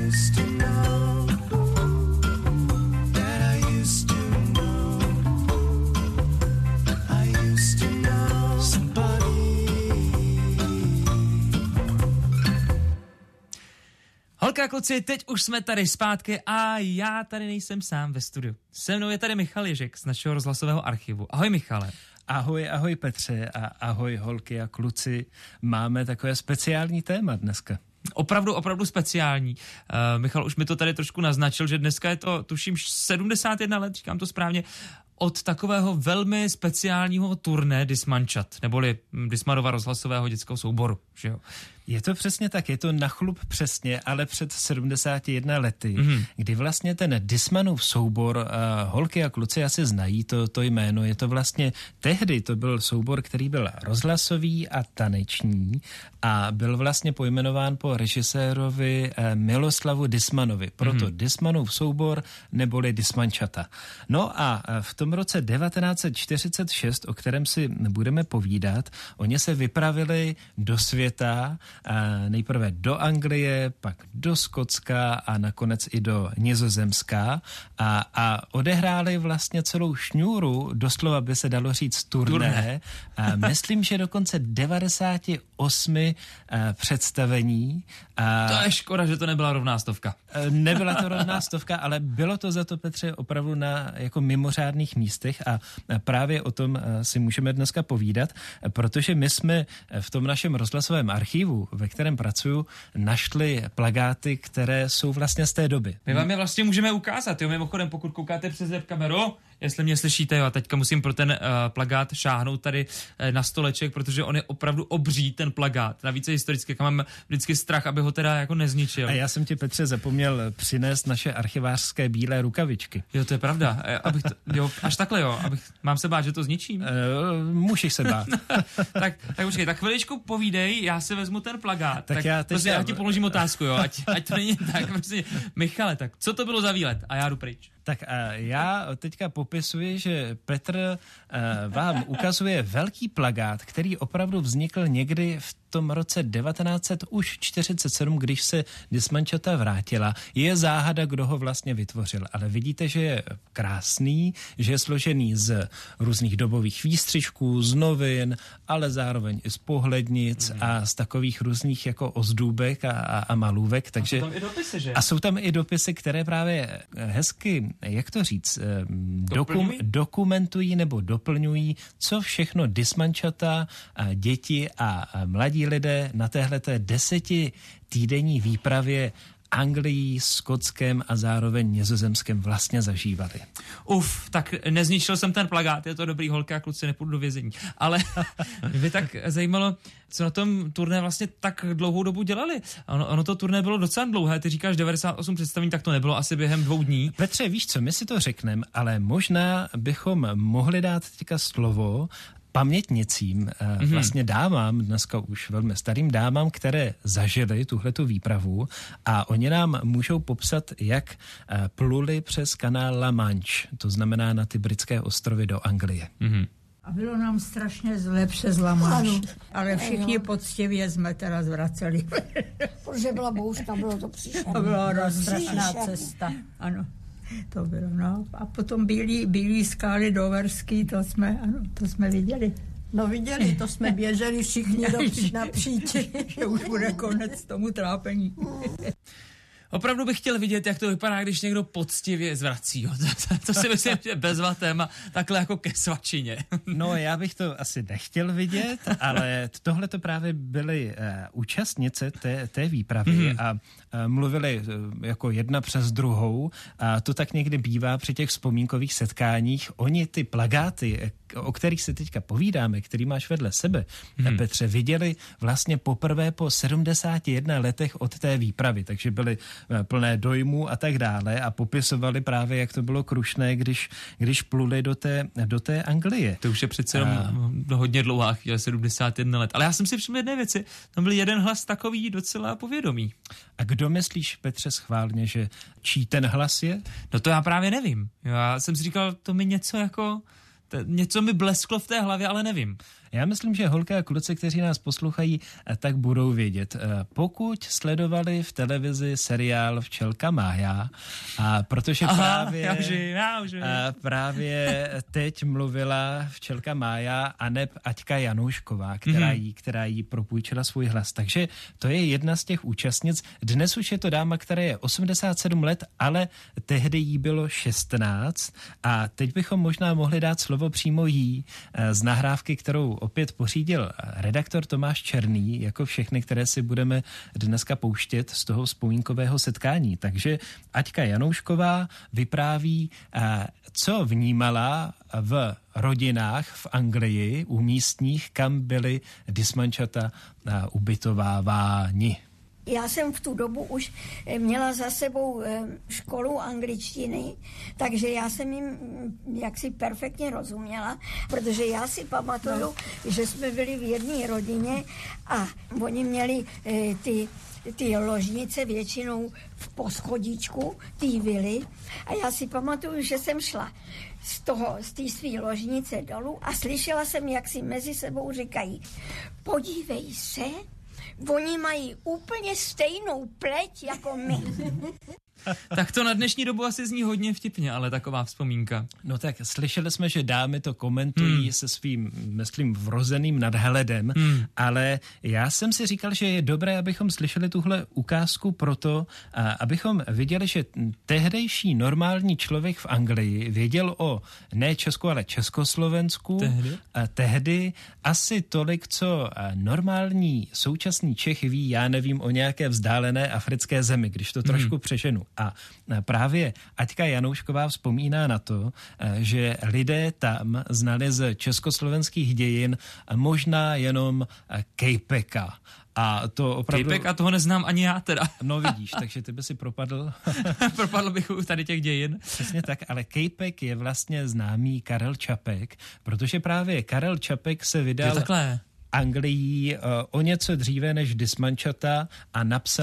Holka, kluci, teď už jsme tady zpátky a já tady nejsem sám ve studiu. Se mnou je tady Michal Ježek z našeho rozhlasového archivu. Ahoj, Michale. Ahoj Petře a ahoj holky a kluci. Máme takové speciální téma dneska. Opravdu speciální. Michal už mi to tady trošku naznačil, že dneska je to, tuším, 71 let, říkám to správně, od takového velmi speciálního turné Dismančat, neboli Dismanova rozhlasového dětského souboru, že jo? Je to přesně tak, je to na chlup přesně, ale před 71 lety, kdy vlastně ten Dismanův soubor, holky a kluci asi znají to jméno, je to vlastně tehdy, to byl soubor, který byl rozhlasový a taneční a byl vlastně pojmenován po režisérovi Miloslavu Dismanovi, proto Dismanův soubor neboli Dismančata. No a v tom roce 1946, o kterém si budeme povídat, oni se vypravili do světa, nejprve do Anglie, pak do Skotska a nakonec i do Nizozemska a odehráli vlastně celou šňůru, doslova by se dalo říct turné. Myslím, že dokonce 98 představení. To je škoda, že to nebyla rovná stovka. Nebyla to rovná stovka, ale bylo to za to, Petře, opravdu na jako mimořádných místech a právě o tom si můžeme dneska povídat, protože my jsme v tom našem rozhlasovém archivu, ve kterém pracuju, našli plakáty, které jsou vlastně z té doby. My vám je vlastně můžeme ukázat, jo, mimochodem, pokud koukáte přes webkameru, jestli mě slyšíte, jo, a teďka musím pro ten plakát šáhnout tady na stoleček, protože on je opravdu obří, ten plakát. Navíc je historicky, mám vždycky strach, aby ho teda jako nezničil. A já jsem ti, Petře, zapomněl přinést naše archivářské bílé rukavičky. Jo, to je pravda. Až takhle, jo, mám se bát, že to zničím? Můžeš se bát. tak počkej, tak chviličku povídej, já si vezmu ten plakát. Tak já ti položím otázku, jo, ať to není tak. Prostě, Michale, tak co to bylo za výlet? A já jdu pryč. Tak já teďka popisuji, že Petr vám ukazuje velký plakát, který opravdu vznikl někdy v tom roce 1947, když se Dismančata vrátila. Je záhada, kdo ho vlastně vytvořil, ale vidíte, že je krásný, že je složený z různých dobových výstřižků, z novin, ale zároveň i z pohlednic a z takových různých jako ozdůbek a malůvek. Takže, a jsou tam i dopisy, že? A jsou tam i dopisy, které právě hezky, jak to říct, dokumentují nebo doplňují, co všechno Dismančata, děti a mladí lidé na téhleté 10týdenní výpravě Anglií, Skotskem a zároveň Nizozemskem vlastně zažívali. Tak nezničil jsem ten plakát, je to dobrý, holka a kluci, nepůjdu do vězení. Ale mě by tak zajímalo, co na tom turné vlastně tak dlouhou dobu dělali. Ono to turné bylo docela dlouhé, ty říkáš 98 představení, tak to nebylo asi během 2 dní. Petře, víš co, my si to řekneme, ale možná bychom mohli dát teďka slovo pamětnicím, vlastně dámám, dneska už velmi starým dámám, které zažili tuhletu výpravu a oni nám můžou popsat, jak pluli přes kanál La Manche, to znamená na ty britské ostrovy do Anglie. A bylo nám strašně zle přes La Manche, ale všichni poctivě jsme teda zvraceli. Protože byla bouřka, bylo to příšerné. To byla strašná cesta, ano. To bylo, no. A potom bílý skály doverský, to jsme viděli. No viděli, to jsme běželi všichni napříč. Že už bude konec tomu trápení. Opravdu bych chtěl vidět, jak to vypadá, když někdo poctivě zvrací. Jo. To si myslím, že bezvatem a takhle jako ke svačině. No, já bych to asi nechtěl vidět, ale tohle to právě byly účastnice té výpravy a mluvili jako jedna přes druhou a to tak někdy bývá při těch vzpomínkových setkáních. Oni ty plakáty, o kterých se teďka povídáme, který máš vedle sebe, Petře, viděli vlastně poprvé po 71 letech od té výpravy, takže byli plné dojmů a tak dále a popisovali právě, jak to bylo krušné, když pluli do té Anglie. To už je přece jenom hodně dlouhá chvíle, 71 let. Ale já jsem si všiml jedné věci, tam byl jeden hlas takový docela povědomý. A kdo myslíš, Petře, schválně, že čí ten hlas je? No to já právě nevím. Já jsem si říkal, to mi něco mi blesklo v té hlavě, ale nevím. Já myslím, že holky a kluci, kteří nás poslouchají, tak budou vědět. Pokud sledovali v televizi seriál Včelka Mája, a protože právě teď mluvila Včelka Mája aneb Aťka Janoušková, která jí propůjčila svůj hlas. Takže to je jedna z těch účastnic. Dnes už je to dáma, která je 87 let, ale tehdy jí bylo 16 a teď bychom možná mohli dát slovo přímo jí z nahrávky, kterou opět pořídil redaktor Tomáš Černý, jako všechny, které si budeme dneska pouštět z toho vzpomínkového setkání. Takže Aťka Janoušková vypráví, co vnímala v rodinách v Anglii, u místních, kam byly dismančata ubytováváni. Já jsem v tu dobu už měla za sebou školu angličtiny, takže já jsem jim jaksi perfektně rozuměla, protože já si pamatuju, že jsme byli v jedné rodině a oni měli ty ložnice většinou v poschodíčku, ty vily, a já si pamatuju, že jsem šla z té své ložnice dolů a slyšela jsem, jak si mezi sebou říkají: podívej se, oni mají úplně stejnou pleť jako my. Tak to na dnešní dobu asi zní hodně vtipně, ale taková vzpomínka. No tak slyšeli jsme, že dámy to komentují se svým, myslím, vrozeným nadhledem, ale já jsem si říkal, že je dobré, abychom slyšeli tuhle ukázku proto, abychom viděli, že tehdejší normální člověk v Anglii věděl o ne Česku, ale Československu. Tehdy asi tolik, co normální současný Čech ví, já nevím, o nějaké vzdálené africké zemi, když to trošku přeženu. A právě Aťka Janoušková vzpomíná na to, že lidé tam znali z československých dějin možná jenom Kejpeka. A to opravdu... Kejpek, a toho neznám ani já teda. No vidíš, takže ty by si propadl. Propadl bych u tady těch dějin. Přesně tak, ale Kejpek je vlastně známý Karel Čapek, protože právě Karel Čapek se vydal Anglií o něco dříve než dismančata a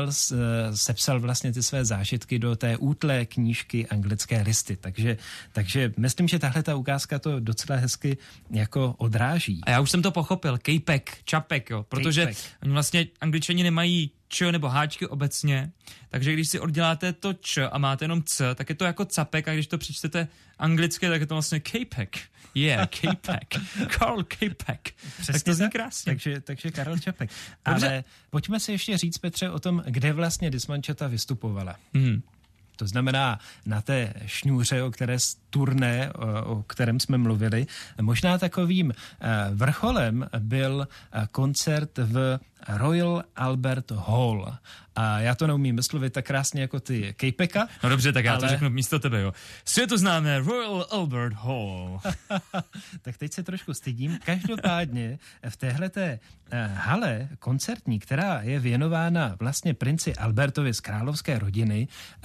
sepsal vlastně ty své zážitky do té útlé knížky Anglické listy. Takže myslím, že tahle ta ukázka to docela hezky jako odráží. A já už jsem to pochopil. Kejpek, Čapek, jo, protože oni vlastně Angličani nemají č nebo háčky obecně, takže když si odděláte to č a máte jenom c, tak je to jako capek, a když to přečtete anglicky, tak je to vlastně Kejpek. Kejpek. Karl Kejpek. Přesně tak to zní krásně. Takže Karel Čapek. Ale pojďme si ještě říct, Petře, o tom, kde vlastně dismančata vystupovala. To znamená na té šňůře, turné, o kterém jsme mluvili. Možná takovým vrcholem byl koncert v Royal Albert Hall. A já to neumím vyslovit tak krásně jako ty Kejpeka. No dobře, tak já to řeknu místo tebe, jo. Světoznámé Royal Albert Hall. Tak teď se trošku stydím. Každopádně v téhleté hale koncertní, která je věnována vlastně princi Albertovi z královské rodiny,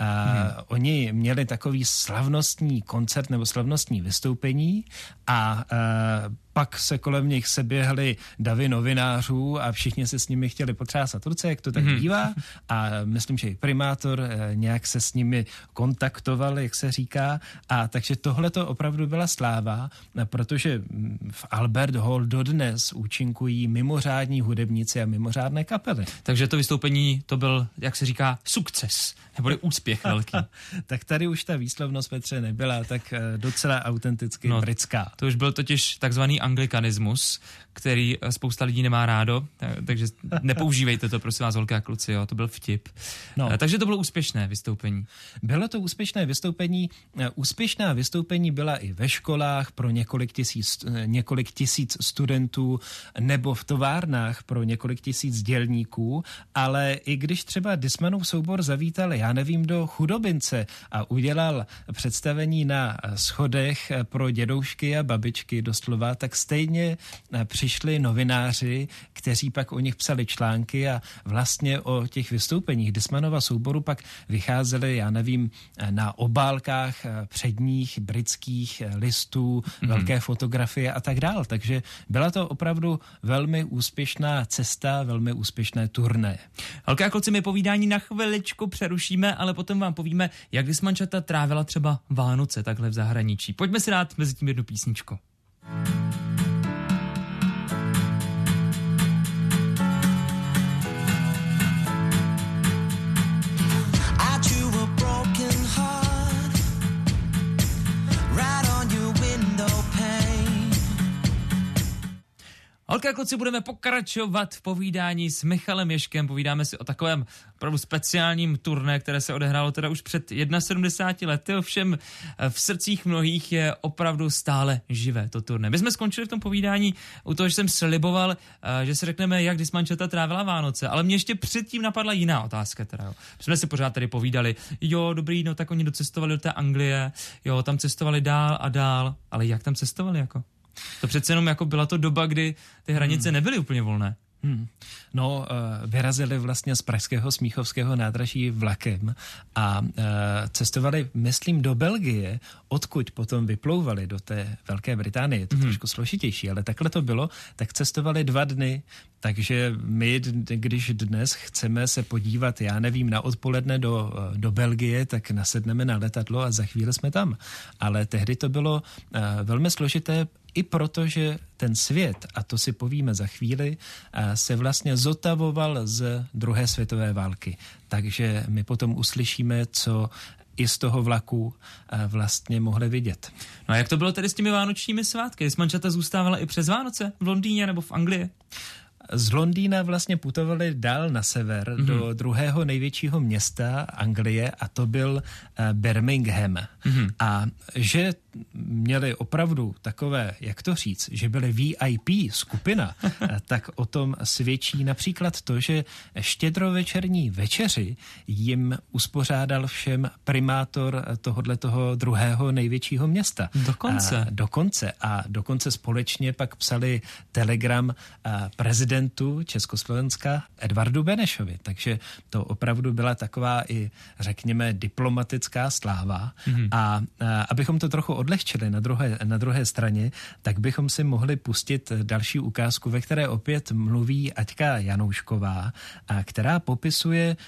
oni měli takový slavnostní koncert nebo slavnostní vystoupení a pak se kolem nich seběhly davy novinářů a všichni se s nimi chtěli potřásat ruce, jak to tak bývá, a myslím, že i primátor nějak se s nimi kontaktoval, jak se říká, a takže tohle to opravdu byla sláva, protože v Albert Hall dodnes účinkují mimořádní hudebníci a mimořádné kapely. Takže to vystoupení, to byl, jak se říká, sukces, neboli úspěch velký. Tak tady už ta výslovnost, Petře, nebyla tak docela autenticky britská. To už byl totiž takzvaný anglikanismus, který spousta lidí nemá rádo, takže nepoužívejte to, prosím vás, holky a kluci, jo, to byl vtip. Takže to bylo úspěšné vystoupení. Bylo to úspěšné vystoupení. Úspěšná vystoupení byla i ve školách pro několik tisíc studentů nebo v továrnách pro několik tisíc dělníků, ale i když třeba Dismanův soubor zavítal, já nevím, do Chudobince a udělal představení na schodech pro dědoušky a babičky doslova, tak stejně přišli novináři, kteří pak o nich psali články a vlastně o těch vystoupeních Dismanova souboru pak vycházeli, já nevím, na obálkách předních britských listů, velké fotografie a tak dál. Takže byla to opravdu velmi úspěšná cesta, velmi úspěšné turné. Holky a kluci, my povídání na chviličku přerušíme, ale potom vám povíme, jak dismančata trávila třeba Vánoce takhle v zahraničí. Pojďme si dát mezi tím jednu písničku. Holky a kluci, budeme pokračovat v povídání s Michalem Ježkem. Povídáme si o takovém opravdu speciálním turné, které se odehrálo teda už před 71 lety, ovšem v srdcích mnohých je opravdu stále živé to turné. My jsme skončili v tom povídání u toho, že jsem sliboval, že si řekneme, jak Dismančata trávila Vánoce, ale mě ještě předtím napadla jiná otázka teda, jo. Jsme si pořád tady povídali, jo, dobrý, no tak oni docestovali do té Anglie, jo, tam cestovali dál a dál, ale jak tam cestovali jako? To přece jenom jako byla to doba, kdy ty hranice nebyly úplně volné. No, vyrazili vlastně z pražského Smíchovského nádraží vlakem a cestovali, myslím, do Belgie, odkud potom vyplouvali do té Velké Británie. Je to trošku složitější, ale takhle to bylo, tak cestovali 2 dny, takže my, když dnes chceme se podívat, já nevím, na odpoledne do Belgie, tak nasedneme na letadlo a za chvíli jsme tam. Ale tehdy to bylo velmi složité, i protože ten svět, a to si povíme za chvíli, se vlastně zotavoval z druhé světové války. Takže my potom uslyšíme, co i z toho vlaku vlastně mohli vidět. No a jak to bylo tedy s těmi vánočními svátky? Dismančata zůstávala i přes Vánoce v Londýně nebo v Anglii? Z Londýna vlastně putovali dál na sever do druhého největšího města Anglie a to byl Birmingham. A že měli opravdu takové, jak to říct, že byli VIP skupina, tak o tom svědčí například to, že štědrovečerní večeři jim uspořádal všem primátor tohoto druhého největšího města. Dokonce. A dokonce společně pak psali telegram prezidentu Československa Edvardu Benešovi. Takže to opravdu byla taková i, řekněme, diplomatická sláva. A abychom to trochu odlehčili na druhé straně, tak bychom si mohli pustit další ukázku, ve které opět mluví Aťka Janoušková, která popisuje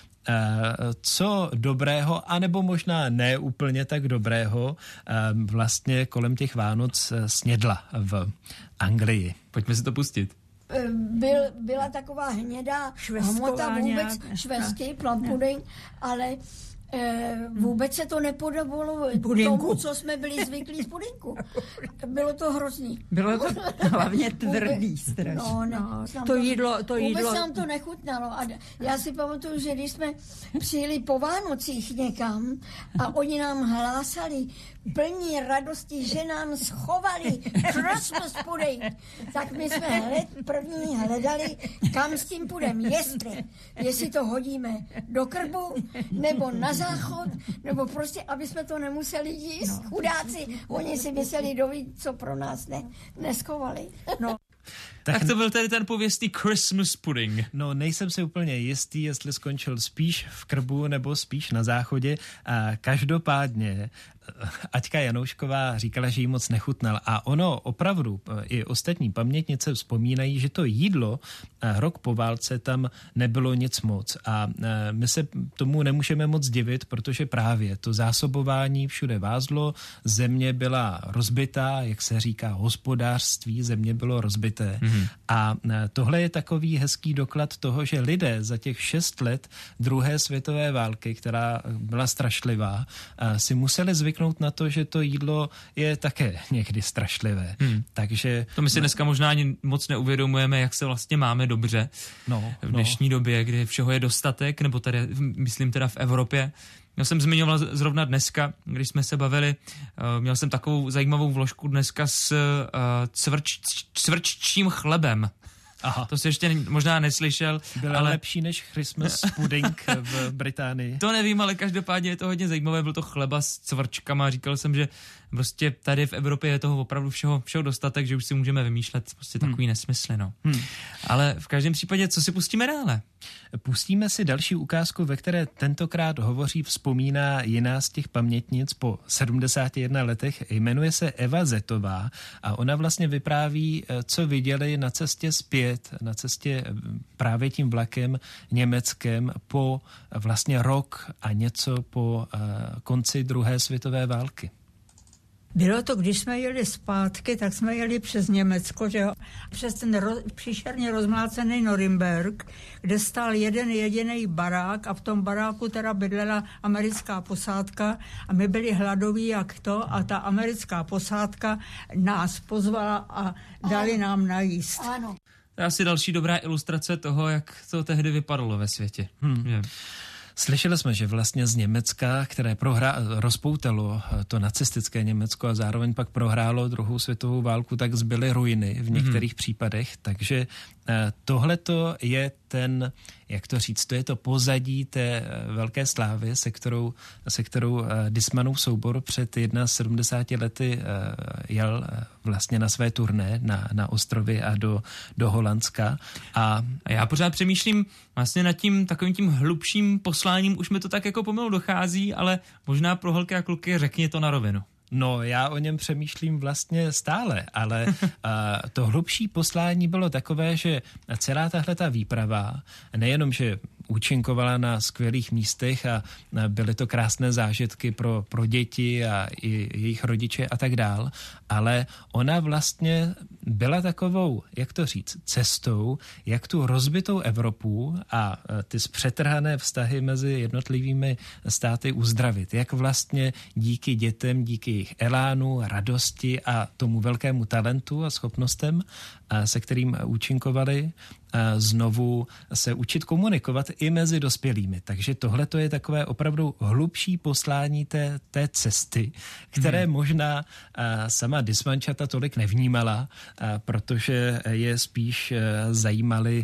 co dobrého, anebo možná ne úplně tak dobrého, vlastně kolem těch Vánoc snědla v Anglii. Pojďme si to pustit. Byla taková hnědá hmota, vůbec švestky, plum pudding, ale vůbec se to nepodobalo tomu, co jsme byli zvyklí z pudinku. Bylo to hrozný. Bylo to hlavně tvrdý strašně. To jídlo. Vůbec nám to nechutnalo. A já si pamatuju, že když jsme přijeli po Vánocích někam a oni nám hlásali plní radosti, že nám schovali Christmas pudding, tak my jsme první hledali, kam s tím půjdem, jestli to hodíme do krbu, nebo na záchod, nebo prostě, aby jsme to nemuseli jíst. Chudáci, oni si mysleli dovít, co pro nás neschovali. Tak to byl tedy ten pověstný Christmas pudding. No, nejsem si úplně jistý, jestli skončil spíš v krbu nebo spíš na záchodě. A každopádně Aťka Janoušková říkala, že jí moc nechutnal. A ono opravdu, i ostatní pamětnice vzpomínají, že to jídlo rok po válce tam nebylo nic moc. A my se tomu nemůžeme moc divit, protože právě to zásobování všude vázlo, země byla rozbitá, jak se říká, hospodářství, země bylo rozbité. A tohle je takový hezký doklad toho, že lidé za těch 6 let druhé světové války, která byla strašlivá, si museli zvyknout na to, že to jídlo je také někdy strašlivé. Takže to my si dneska možná ani moc neuvědomujeme, jak se vlastně máme dobře v dnešní době, kdy všeho je dostatek, nebo tady, myslím teda v Evropě. Já jsem zmiňoval zrovna dneska, když jsme se bavili, měl jsem takovou zajímavou vložku dneska s cvrččím chlebem. Aha. To jsi ještě možná neslyšel. Byla ale lepší než Christmas pudding v Británii. To nevím, ale každopádně je to hodně zajímavé. Byl to chleba s cvrčkama. Říkal jsem, že prostě tady v Evropě je toho opravdu všeho dostatek, že už si můžeme vymýšlet prostě takový nesmysly. No. Ale v každém případě, co si pustíme dále? Pustíme si další ukázku, ve které tentokrát vzpomíná jiná z těch pamětnic po 71 letech. Jmenuje se Eva Zetová a ona vlastně vypráví, co viděli na cestě zpět, na cestě právě tím vlakem německém po vlastně rok a něco po konci druhé světové války. Bylo to, když jsme jeli zpátky, tak jsme jeli přes Německo, že jo? Přes ten příšerně rozmlácený Norimberk, kde stál jeden jediný barák a v tom baráku teda bydlela americká posádka a my byli hladoví jak to a ta americká posádka nás pozvala a dali nám najíst. Ano. To je asi další dobrá ilustrace toho, jak to tehdy vypadalo ve světě. Slyšeli jsme, že vlastně z Německa, které rozpoutalo to nacistické Německo a zároveň pak prohrálo druhou světovou válku, tak zbyly ruiny v některých případech, takže tohleto je ten, jak to říct, to je to pozadí té velké slávy, se kterou Dismanův soubor před 71 lety jel vlastně na své turné na ostrovy a do Holandska. A já pořád přemýšlím vlastně nad tím takovým tím hlubším posláním, už mi to tak jako pomalu dochází, ale možná pro holky a kluky řekni to na rovinu. No, já o něm přemýšlím vlastně stále, ale to hlubší poslání bylo takové, že celá tahleta výprava, nejenom, že účinkovala na skvělých místech a byly to krásné zážitky pro děti a i jejich rodiče a tak dál, ale ona vlastně byla takovou, jak to říct, cestou, jak tu rozbitou Evropu a ty zpřetrhané vztahy mezi jednotlivými státy uzdravit. Jak vlastně díky dětem, díky jejich elánu, radosti a tomu velkému talentu a schopnostem, se kterým účinkovali, znovu se učit komunikovat i mezi dospělými. Takže tohle to je takové opravdu hlubší poslání té cesty, které možná sama Dismančata tolik nevnímala, protože je spíš zajímaly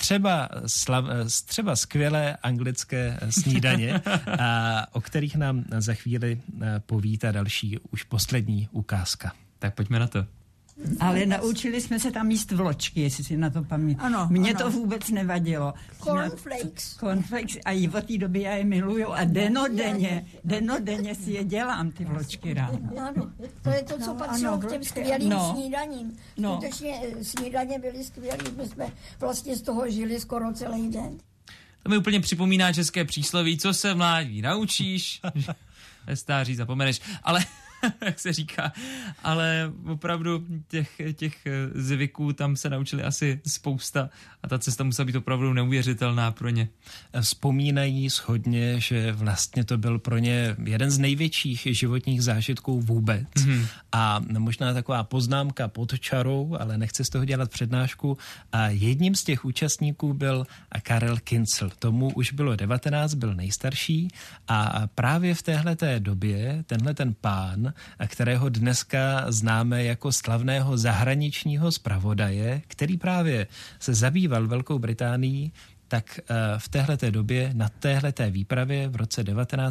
třeba skvělé anglické snídaně, o kterých nám za chvíli poví ta další, už poslední ukázka. Tak pojďme na to. Ale naučili jsme se tam jíst vločky, jestli si na to pamatuješ. Ano, Mně ano. to vůbec nevadilo. Cornflakes a i od té doby já je miluju a denodenně si je dělám, ty vločky ráno. Ano, to je to, co patřilo k těm skvělým snídaním. Skutečně snídaně byly skvělý, my jsme vlastně z toho žili skoro celý den. To mi úplně připomíná české přísloví, co se mládí naučíš, ve stáří zapomeneš, ale jak se říká, ale opravdu těch zvyků tam se naučili asi spousta a ta cesta musela být opravdu neuvěřitelná pro ně. Vzpomínají shodně, že vlastně to byl pro ně jeden z největších životních zážitků vůbec. A možná taková poznámka pod čarou, ale nechci z toho dělat přednášku. A jedním z těch účastníků byl Karel Kinzel. Tomu už bylo 19, byl nejstarší a právě v téhleté době ten pán, kterého dneska známe jako slavného zahraničního zpravodaje, který právě se zabýval Velkou Británií, tak v téhleté době, na téhleté výpravě v roce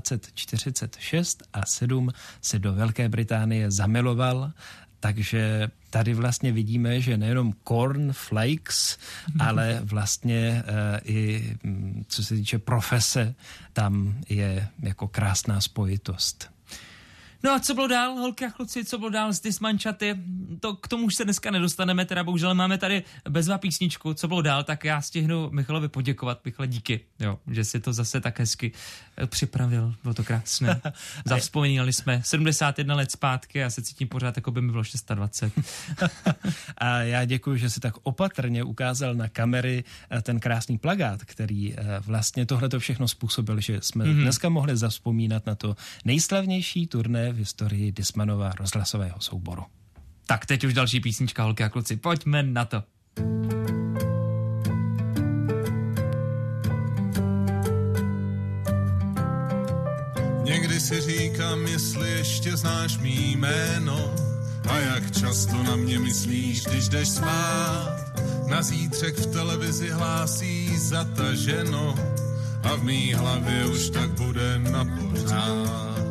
1946 a 7 se do Velké Británie zamiloval, takže tady vlastně vidíme, že nejenom cornflakes, ale vlastně i co se týče profese, tam je jako krásná spojitost. No a co bylo dál, holky a kluci, co bylo dál z Dismančaty? K tomu už se dneska nedostaneme, teda bohužel máme tady bezva písničku. Co bylo dál, tak já stihnu Michalovi poděkovat. Michale, díky, jo, že si to zase tak hezky připravil, bylo to krásné. Zavzpomínali jsme 71 let zpátky a se cítím pořád, jako by mi bylo 620. A já děkuji, že si tak opatrně ukázal na kamery ten krásný plakát, který vlastně tohleto všechno způsobil, že jsme dneska mohli zavzpomínat na to nejslavnější turné v historii Dismanova rozhlasového souboru. Tak teď už další písnička, holky a kluci, pojďme na to. Někdy si říkám, jestli ještě znáš mý jméno a jak často na mě myslíš, když jdeš spát. Na zítřek v televizi hlásí zataženo a v mý hlavě už tak bude na pořád.